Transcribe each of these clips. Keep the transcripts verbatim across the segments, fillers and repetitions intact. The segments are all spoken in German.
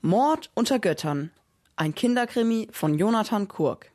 Mord unter Göttern. Ein Kinderkrimi von Jonathan Kurk.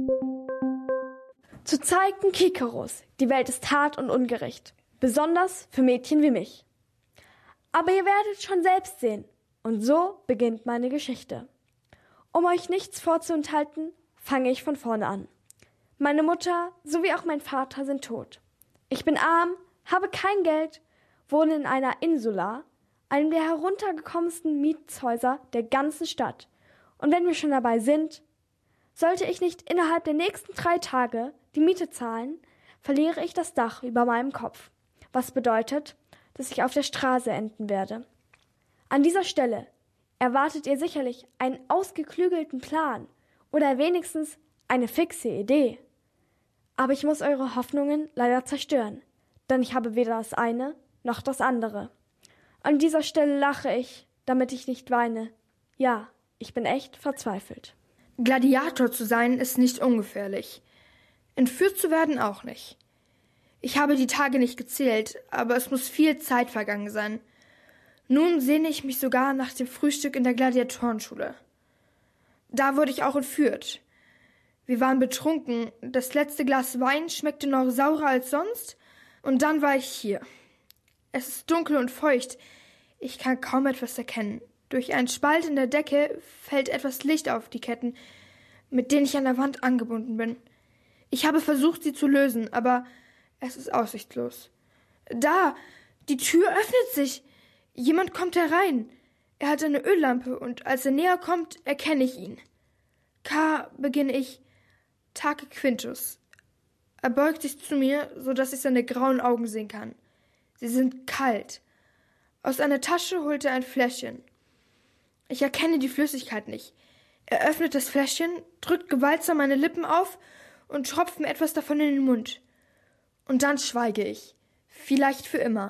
Zu Zeiten Kikaros. Die Welt ist hart und ungerecht. Besonders für Mädchen wie mich. Aber ihr werdet schon selbst sehen. Und so beginnt meine Geschichte. Um euch nichts vorzuenthalten, fange ich von vorne an. Meine Mutter sowie auch mein Vater sind tot. Ich bin arm, habe kein Geld, wohne in einer Insula, einem der heruntergekommensten Mietshäuser der ganzen Stadt. Und wenn wir schon dabei sind, sollte ich nicht innerhalb der nächsten drei Tage die Miete zahlen, verliere ich das Dach über meinem Kopf. Was bedeutet, dass ich auf der Straße enden werde. An dieser Stelle erwartet ihr sicherlich einen ausgeklügelten Plan oder wenigstens eine fixe Idee. Aber ich muss eure Hoffnungen leider zerstören, denn ich habe weder das eine noch das andere. An dieser Stelle lache ich, damit ich nicht weine. Ja, ich bin echt verzweifelt. Gladiator zu sein ist nicht ungefährlich. Entführt zu werden auch nicht. Ich habe die Tage nicht gezählt, aber es muss viel Zeit vergangen sein. Nun sehne ich mich sogar nach dem Frühstück in der Gladiatorenschule. Da wurde ich auch entführt. Wir waren betrunken, das letzte Glas Wein schmeckte noch saurer als sonst, und dann war ich hier. Es ist dunkel und feucht, ich kann kaum etwas erkennen. Durch einen Spalt in der Decke fällt etwas Licht auf die Ketten, mit denen ich an der Wand angebunden bin. Ich habe versucht, sie zu lösen, aber es ist aussichtslos. Da! Die Tür öffnet sich! Jemand kommt herein. Er hat eine Öllampe, und als er näher kommt, erkenne ich ihn. K, beginne ich. Take Quintus. Er beugt sich zu mir, so dass ich seine grauen Augen sehen kann. Sie sind kalt. Aus einer Tasche holt er ein Fläschchen. Ich erkenne die Flüssigkeit nicht. Er öffnet das Fläschchen, drückt gewaltsam meine Lippen auf und tropft mir etwas davon in den Mund. Und dann schweige ich. Vielleicht für immer.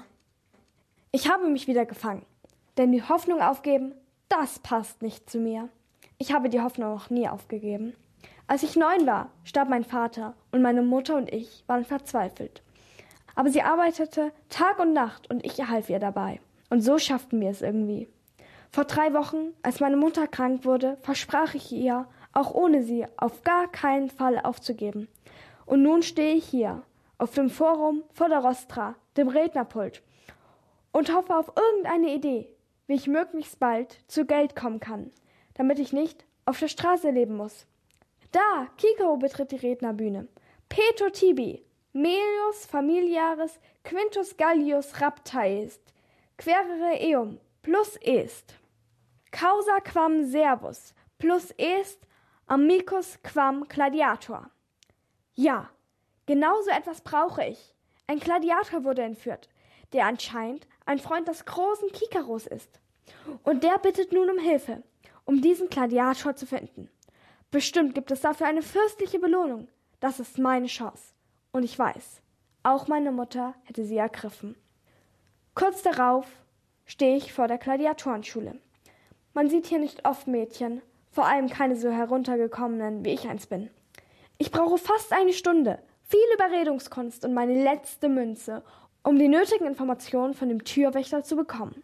Ich habe mich wieder gefangen. Denn die Hoffnung aufgeben, das passt nicht zu mir. Ich habe die Hoffnung noch nie aufgegeben. Als ich neun war, starb mein Vater und meine Mutter und ich waren verzweifelt. Aber sie arbeitete Tag und Nacht und ich half ihr dabei. Und so schafften wir es irgendwie. Vor drei Wochen, als meine Mutter krank wurde, versprach ich ihr, auch ohne sie auf gar keinen Fall aufzugeben. Und nun stehe ich hier, auf dem Forum vor der Rostra, dem Rednerpult, und hoffe auf irgendeine Idee, wie ich möglichst bald zu Geld kommen kann, damit ich nicht auf der Straße leben muss. Da, Kikero betritt die Rednerbühne. Peto tibi, melius familiaris quintus gallius rapta est, querere eum plus est. Causa quam servus plus est amicus quam gladiator. Ja, genau so etwas brauche ich. Ein Gladiator wurde entführt, der anscheinend ein Freund des großen Kikaros ist. Und der bittet nun um Hilfe, um diesen Gladiator zu finden. Bestimmt gibt es dafür eine fürstliche Belohnung. Das ist meine Chance. Und ich weiß, auch meine Mutter hätte sie ergriffen. Kurz darauf stehe ich vor der Gladiatorenschule. Man sieht hier nicht oft Mädchen, vor allem keine so heruntergekommenen, wie ich eins bin. Ich brauche fast eine Stunde, viel Überredungskunst und meine letzte Münze, um die nötigen Informationen von dem Türwächter zu bekommen.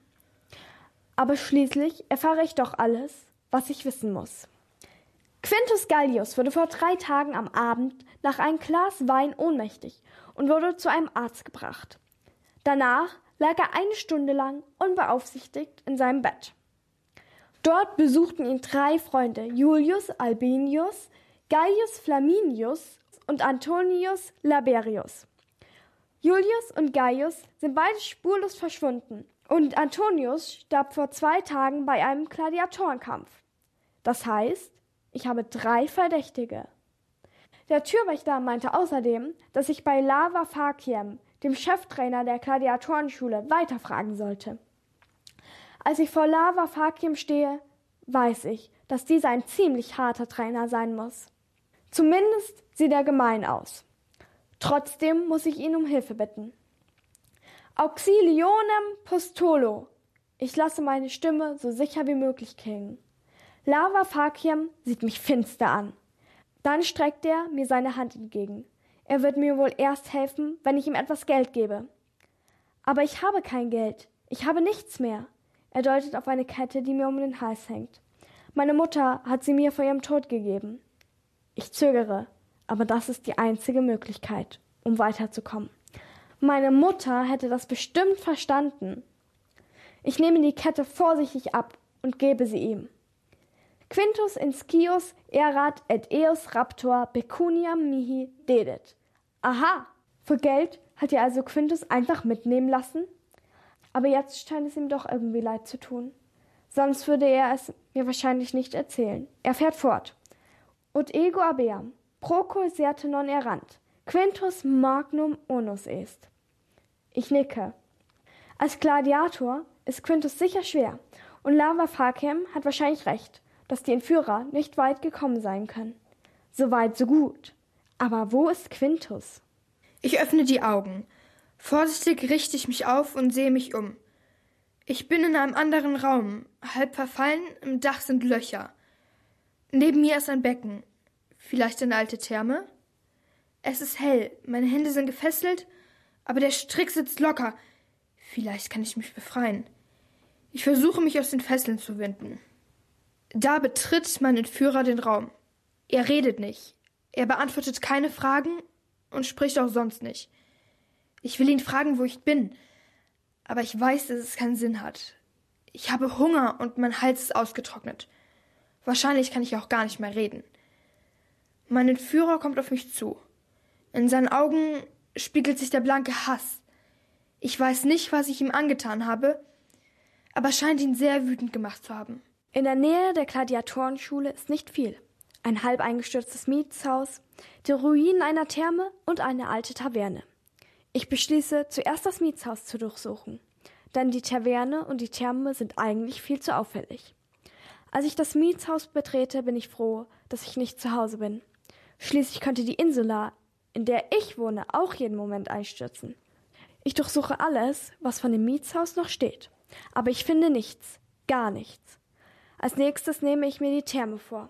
Aber schließlich erfahre ich doch alles, was ich wissen muss. Quintus Gallius wurde vor drei Tagen am Abend nach einem Glas Wein ohnmächtig und wurde zu einem Arzt gebracht. Danach lag er eine Stunde lang unbeaufsichtigt in seinem Bett. Dort besuchten ihn drei Freunde, Julius Albinius, Gaius Flaminius und Antonius Laberius. Julius und Gaius sind beide spurlos verschwunden und Antonius starb vor zwei Tagen bei einem Gladiatorenkampf. Das heißt, ich habe drei Verdächtige. Der Türwächter meinte außerdem, dass ich bei Lava Faciem, dem Cheftrainer der Gladiatorenschule, weiterfragen sollte. Als ich vor Lava Faciem stehe, weiß ich, dass dieser ein ziemlich harter Trainer sein muss. Zumindest sieht er gemein aus. Trotzdem muss ich ihn um Hilfe bitten. Auxilionem postolo. Ich lasse meine Stimme so sicher wie möglich klingen. Lava Faciem sieht mich finster an. Dann streckt er mir seine Hand entgegen. Er wird mir wohl erst helfen, wenn ich ihm etwas Geld gebe. Aber ich habe kein Geld. Ich habe nichts mehr. Er deutet auf eine Kette, die mir um den Hals hängt. Meine Mutter hat sie mir vor ihrem Tod gegeben. Ich zögere, aber das ist die einzige Möglichkeit, um weiterzukommen. Meine Mutter hätte das bestimmt verstanden. Ich nehme die Kette vorsichtig ab und gebe sie ihm. Quintus inscius erat et eos raptor pecuniam mihi dedit. Aha, für Geld hat er also Quintus einfach mitnehmen lassen? Aber jetzt scheint es ihm doch irgendwie leid zu tun. Sonst würde er es mir wahrscheinlich nicht erzählen. Er fährt fort. Ut ego habeam, proco serte non erant, Quintus magnum onus est. Ich nicke. Als Gladiator ist Quintus sicher schwer und Lava Facem hat wahrscheinlich recht, dass die Entführer nicht weit gekommen sein können. So weit, so gut. Aber wo ist Quintus? Ich öffne die Augen. Vorsichtig richte ich mich auf und sehe mich um. Ich bin in einem anderen Raum, halb verfallen, im Dach sind Löcher. Neben mir ist ein Becken. Vielleicht eine alte Therme? Es ist hell, meine Hände sind gefesselt, aber der Strick sitzt locker. Vielleicht kann ich mich befreien. Ich versuche, mich aus den Fesseln zu winden. Da betritt mein Entführer den Raum. Er redet nicht. Er beantwortet keine Fragen und spricht auch sonst nicht. Ich will ihn fragen, wo ich bin, aber ich weiß, dass es keinen Sinn hat. Ich habe Hunger und mein Hals ist ausgetrocknet. Wahrscheinlich kann ich auch gar nicht mehr reden. Mein Entführer kommt auf mich zu. In seinen Augen spiegelt sich der blanke Hass. Ich weiß nicht, was ich ihm angetan habe, aber es scheint ihn sehr wütend gemacht zu haben. In der Nähe der Gladiatorenschule ist nicht viel. Ein halb eingestürztes Mietshaus, die Ruinen einer Therme und eine alte Taverne. Ich beschließe, zuerst das Mietshaus zu durchsuchen, denn die Taverne und die Therme sind eigentlich viel zu auffällig. Als ich das Mietshaus betrete, bin ich froh, dass ich nicht zu Hause bin. Schließlich könnte die Insula, in der ich wohne, auch jeden Moment einstürzen. Ich durchsuche alles, was von dem Mietshaus noch steht, aber ich finde nichts, gar nichts. Als nächstes nehme ich mir die Therme vor.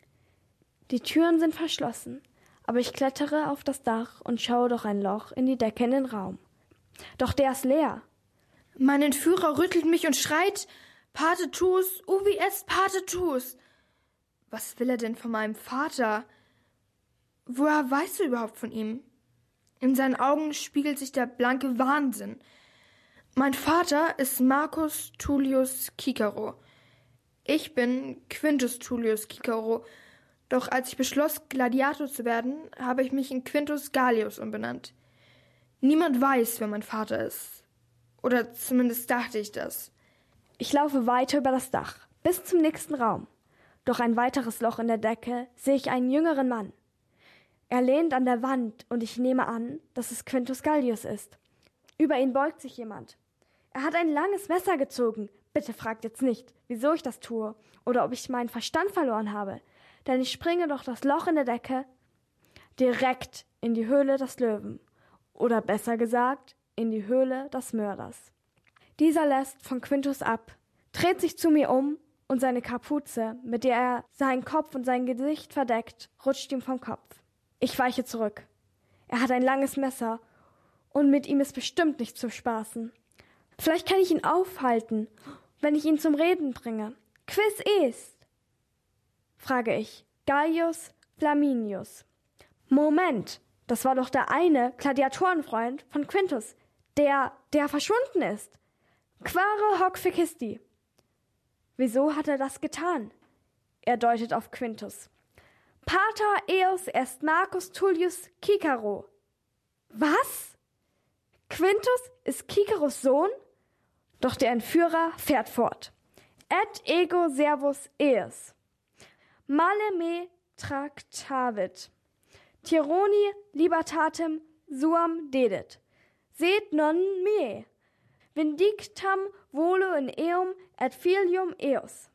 Die Türen sind verschlossen, aber ich klettere auf das Dach und schaue durch ein Loch in die Decke in den Raum. Doch der ist leer. Mein Entführer rüttelt mich und schreit, Pate tuus, ubi est Pate tuus. Was will er denn von meinem Vater? Woher weißt du überhaupt von ihm? In seinen Augen spiegelt sich der blanke Wahnsinn. Mein Vater ist Marcus Tullius Cicero. Ich bin Quintus Tullius Cicero. Doch als ich beschloss, Gladiator zu werden, habe ich mich in Quintus Gallius umbenannt. Niemand weiß, wer mein Vater ist. Oder zumindest dachte ich das. Ich laufe weiter über das Dach, bis zum nächsten Raum. Durch ein weiteres Loch in der Decke sehe ich einen jüngeren Mann. Er lehnt an der Wand und ich nehme an, dass es Quintus Gallius ist. Über ihn beugt sich jemand. Er hat ein langes Messer gezogen. Bitte fragt jetzt nicht, wieso ich das tue oder ob ich meinen Verstand verloren habe. Denn ich springe durch das Loch in der Decke direkt in die Höhle des Löwen. Oder besser gesagt, in die Höhle des Mörders. Dieser lässt von Quintus ab, dreht sich zu mir um und seine Kapuze, mit der er seinen Kopf und sein Gesicht verdeckt, rutscht ihm vom Kopf. Ich weiche zurück. Er hat ein langes Messer und mit ihm ist bestimmt nicht zu spaßen. Vielleicht kann ich ihn aufhalten, wenn ich ihn zum Reden bringe. Quis est? Frage ich. Gaius Flaminius. Moment, das war doch der eine Gladiatorenfreund von Quintus, der, der verschwunden ist. Quare hoc fecisti. Wieso hat er das getan? Er deutet auf Quintus. Pater eos est Marcus Tullius Cicero. Was? Quintus ist Ciceros Sohn? Doch der Entführer fährt fort. Et ego servus eos. Male me tractavit. Tironi libertatem suam dedit. Seht non me. Vindictam volo in eum et filium eos.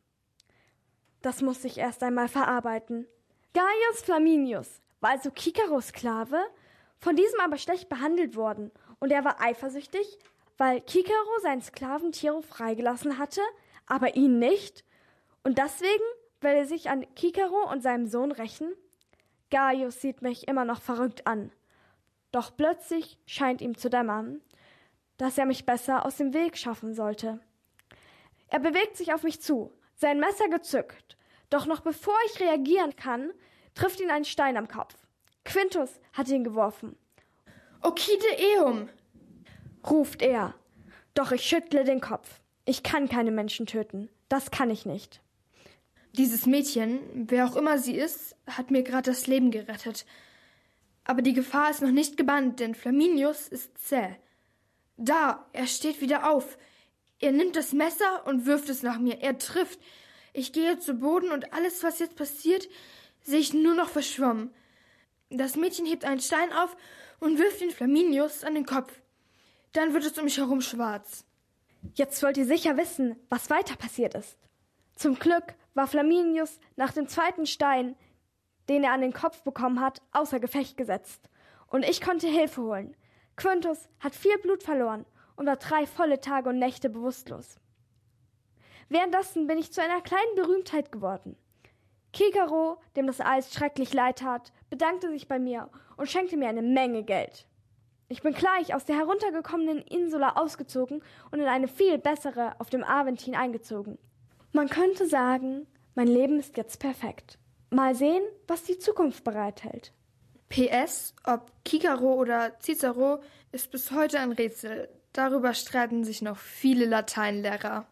Das muss ich erst einmal verarbeiten. Gaius Flaminius war also Ciceros Sklave, von diesem aber schlecht behandelt worden, und er war eifersüchtig, weil Cicero seinen Sklaven Tiro freigelassen hatte, aber ihn nicht, und deswegen will er sich an Cicero und seinem Sohn rächen? Gaius sieht mich immer noch verrückt an, doch plötzlich scheint ihm zu dämmern, dass er mich besser aus dem Weg schaffen sollte. Er bewegt sich auf mich zu, sein Messer gezückt. Doch noch bevor ich reagieren kann, trifft ihn ein Stein am Kopf. Quintus hat ihn geworfen. Okide eum, ruft er. Doch ich schüttle den Kopf. Ich kann keine Menschen töten. Das kann ich nicht. Dieses Mädchen, wer auch immer sie ist, hat mir gerade das Leben gerettet. Aber die Gefahr ist noch nicht gebannt, denn Flaminius ist zäh. Da, er steht wieder auf. Er nimmt das Messer und wirft es nach mir. Er trifft. Ich gehe zu Boden und alles, was jetzt passiert, sehe ich nur noch verschwommen. Das Mädchen hebt einen Stein auf und wirft ihn Flaminius an den Kopf. Dann wird es um mich herum schwarz. Jetzt wollt ihr sicher wissen, was weiter passiert ist. Zum Glück war Flaminius nach dem zweiten Stein, den er an den Kopf bekommen hat, außer Gefecht gesetzt. Und ich konnte Hilfe holen. Quintus hat viel Blut verloren und war drei volle Tage und Nächte bewusstlos. Währenddessen bin ich zu einer kleinen Berühmtheit geworden. Cicero, dem das alles schrecklich leid tat, bedankte sich bei mir und schenkte mir eine Menge Geld. Ich bin gleich aus der heruntergekommenen Insula ausgezogen und in eine viel bessere auf dem Aventin eingezogen. Man könnte sagen, mein Leben ist jetzt perfekt. Mal sehen, was die Zukunft bereithält. P S, ob Cicero oder Cicero, ist bis heute ein Rätsel. Darüber streiten sich noch viele Lateinlehrer.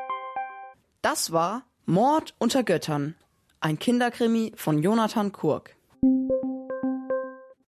Das war Mord unter Göttern, ein Kinderkrimi von Jonathan Kurk.